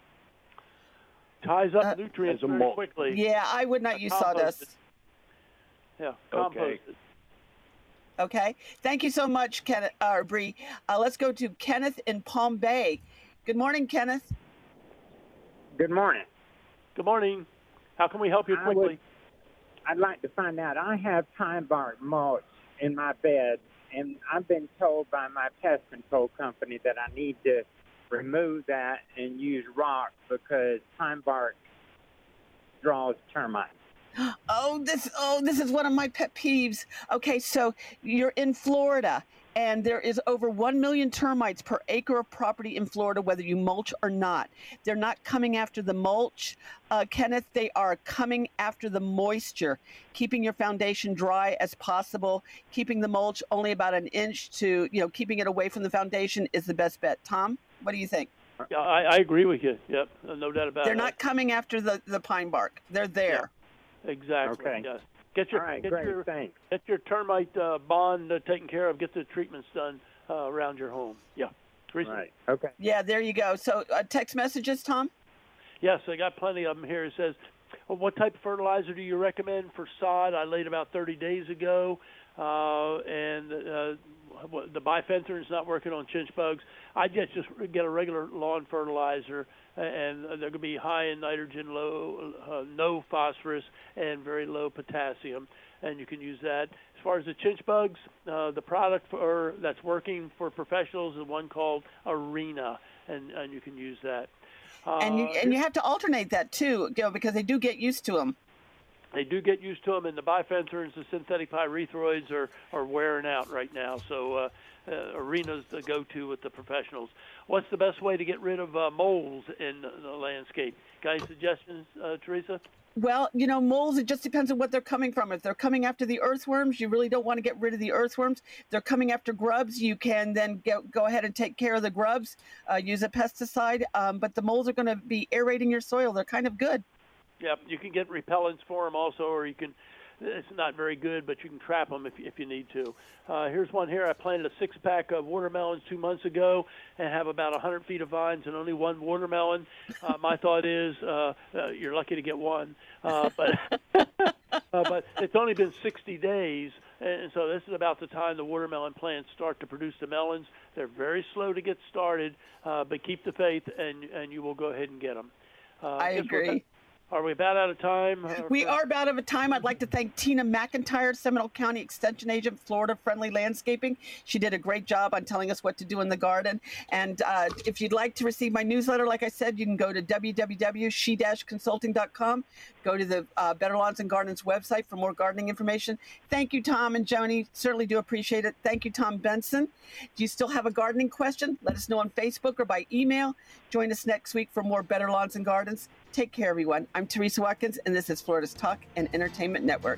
Ties up Uh, nutrients as a very mulch. quickly. Yeah, I would not Uh, use compost sawdust. it. Yeah, Okay. compost it. Okay. Thank you so much, Kenneth, uh, Bree. Uh, let's go to Kenneth in Palm Bay. Good morning, Kenneth. Good morning. Good morning. How can we help you I quickly? would- I'd like to find out. I have pine bark mulch in my bed, and I've been told by my pest control company that I need to remove that and use rock because pine bark draws termites. Oh, this oh, this is one of my pet peeves. Okay, so you're in Florida, and there is over one million termites per acre of property in Florida, whether you mulch or not. They're not coming after the mulch, uh, Kenneth. They are coming after the moisture, keeping your foundation dry as possible. Keeping the mulch only about an inch to, you know, keeping it away from the foundation is the best bet. Tom, what do you think? Yeah, I, I agree with you. Yep, no doubt about They're it. They're not coming after the, the pine bark. They're there. Yeah, exactly. Okay. Yes. Get your All right, get great, your thanks. get your termite uh, bond uh, taken care of. Get the treatments done uh, around your home. Yeah. Teresa? Right. Okay. Yeah, there you go. So uh, text messages, Tom? Yes, I got plenty of them here. It says, well, what type of fertilizer do you recommend for sod? I laid about thirty days ago, uh, and uh, the bifenthrin is not working on chinch bugs. I just just get a regular lawn fertilizer, and they're going to be high in nitrogen, low, uh, no phosphorus, and very low potassium, and you can use that. As far as the chinch bugs, uh, the product for that's working for professionals is one called Arena, and, and you can use that. Uh, and you and you have to alternate that too, you know, because they do get used to them. They do get used to them, and the bifenthrins, the synthetic pyrethroids, are, are wearing out right now. So uh, uh, Arena's the go-to with the professionals. What's the best way to get rid of uh, moles in the landscape? Got any suggestions, uh, Teresa? Well, you know, moles, it just depends on what they're coming from. If they're coming after the earthworms, you really don't want to get rid of the earthworms. If they're coming after grubs, you can then go, go ahead and take care of the grubs, uh, use a pesticide. Um, but the moles are going to be aerating your soil. They're kind of good. Yeah, you can get repellents for them also, or you can, it's not very good, but you can trap them if, if you need to. Uh, here's one here. I planted a six-pack of watermelons two months ago and have about one hundred feet of vines and only one watermelon. Uh, my thought is uh, uh, you're lucky to get one. Uh, but uh, but it's only been sixty days, and so this is about the time the watermelon plants start to produce the melons. They're very slow to get started, uh, but keep the faith, and, and you will go ahead and get them. Uh, I agree. Are we about out of time? We are about out of time. I'd like to thank Tina McIntyre, Seminole County Extension Agent, Florida Friendly Landscaping. She did a great job on telling us what to do in the garden. And uh, if you'd like to receive my newsletter, like I said, you can go to w w w dot she dash consulting dot com. Go to the uh, Better Lawns and Gardens website for more gardening information. Thank you, Tom and Joni. Certainly do appreciate it. Thank you, Tom Benson. Do you still have a gardening question? Let us know on Facebook or by email. Join us next week for more Better Lawns and Gardens. Take care, everyone. I'm Teresa Watkins, and this is Florida's Talk and Entertainment Network.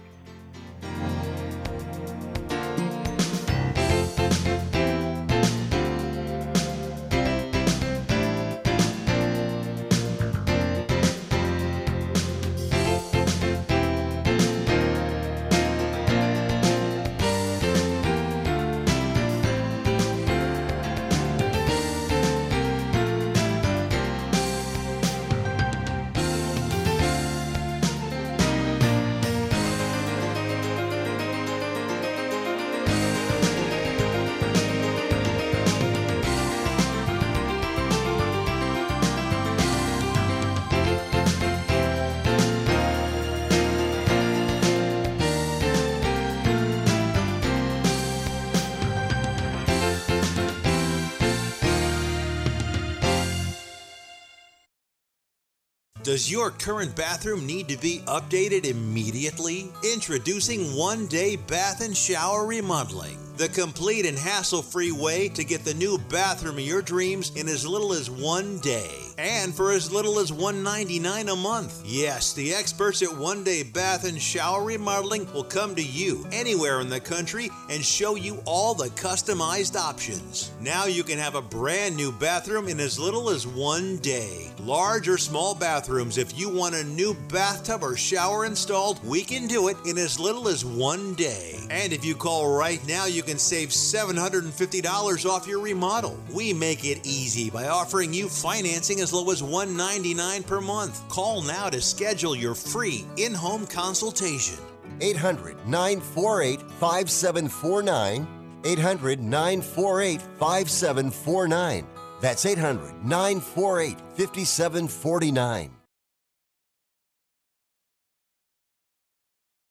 Does your current bathroom need to be updated immediately? Introducing One Day Bath and Shower Remodeling, the complete and hassle-free way to get the new bathroom of your dreams in as little as one day, and for as little as one hundred ninety-nine dollars a month. Yes, the experts at One Day Bath and Shower Remodeling will come to you anywhere in the country and show you all the customized options. Now you can have a brand new bathroom in as little as one day. Large or small bathrooms, if you want a new bathtub or shower installed, we can do it in as little as one day. And if you call right now, you can save seven hundred fifty dollars off your remodel. We make it easy by offering you financing as low as one hundred ninety-nine dollars per month. Call now to schedule your free in-home consultation. eight hundred, nine four eight, five seven four nine. eight hundred, nine four eight, five seven four nine. That's eight hundred, nine four eight, five seven four nine.